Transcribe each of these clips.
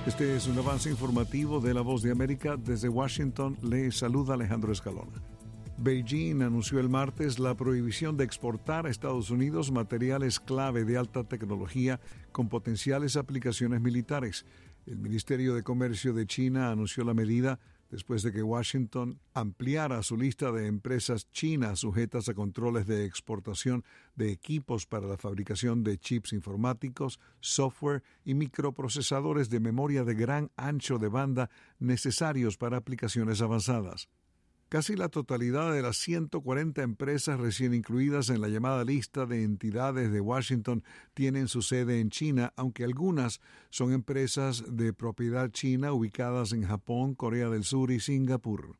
Este es un avance informativo de La Voz de América. Desde Washington le saluda Alejandro Escalona. Beijing anunció el martes la prohibición de exportar a Estados Unidos materiales clave de alta tecnología con potenciales aplicaciones militares. El Ministerio de Comercio de China anunció la medida después de que Washington ampliara su lista de empresas chinas sujetas a controles de exportación de equipos para la fabricación de chips informáticos, software y microprocesadores de memoria de gran ancho de banda necesarios para aplicaciones avanzadas. Casi la totalidad de las 140 empresas recién incluidas en la llamada lista de entidades de Washington tienen su sede en China, aunque algunas son empresas de propiedad china ubicadas en Japón, Corea del Sur y Singapur.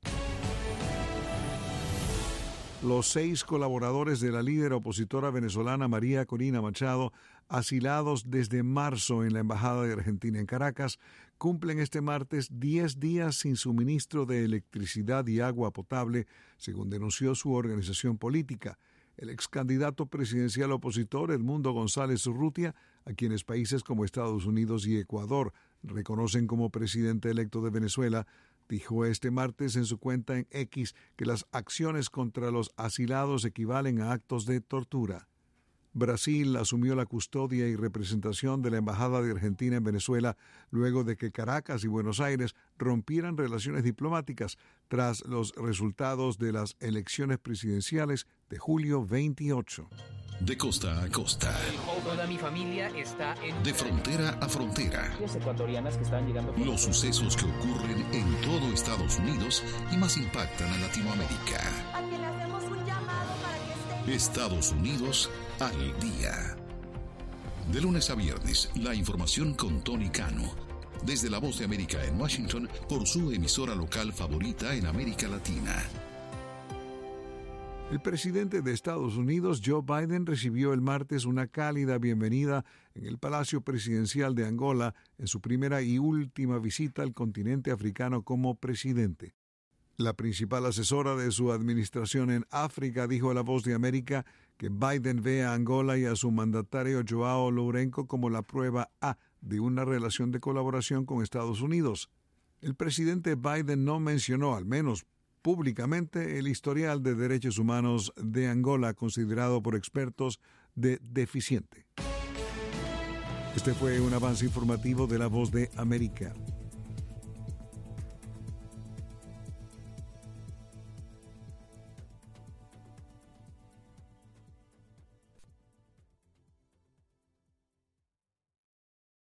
Los 6 colaboradores de la líder opositora venezolana María Corina Machado, asilados desde marzo en la Embajada de Argentina en Caracas, cumplen este martes 10 días sin suministro de electricidad y agua potable, según denunció su organización política. El ex candidato presidencial opositor Edmundo González Urrutia, a quienes países como Estados Unidos y Ecuador reconocen como presidente electo de Venezuela, dijo este martes en su cuenta en X que las acciones contra los asilados equivalen a actos de tortura. Brasil asumió la custodia y representación de la Embajada de Argentina en Venezuela luego de que Caracas y Buenos Aires rompieran relaciones diplomáticas tras los resultados de las elecciones presidenciales de julio 28. De costa a costa. Toda mi familia está en... De frontera a frontera. Ecuatorianas que están llegando... Los sucesos que ocurren en todo Estados Unidos y más impactan a Latinoamérica. A quien le hacemos un llamado para que esté... Estados Unidos al día. De lunes a viernes, la información con Tony Cano. Desde La Voz de América en Washington, por su emisora local favorita en América Latina. El presidente de Estados Unidos, Joe Biden, recibió el martes una cálida bienvenida en el Palacio Presidencial de Angola en su primera y última visita al continente africano como presidente. La principal asesora de su administración en África dijo a La Voz de América que Biden ve a Angola y a su mandatario Joao Lourenço como la prueba A de una relación de colaboración con Estados Unidos. El presidente Biden no mencionó, al menos públicamente, el historial de derechos humanos de Angola, considerado por expertos de deficiente. Este fue un avance informativo de La Voz de América.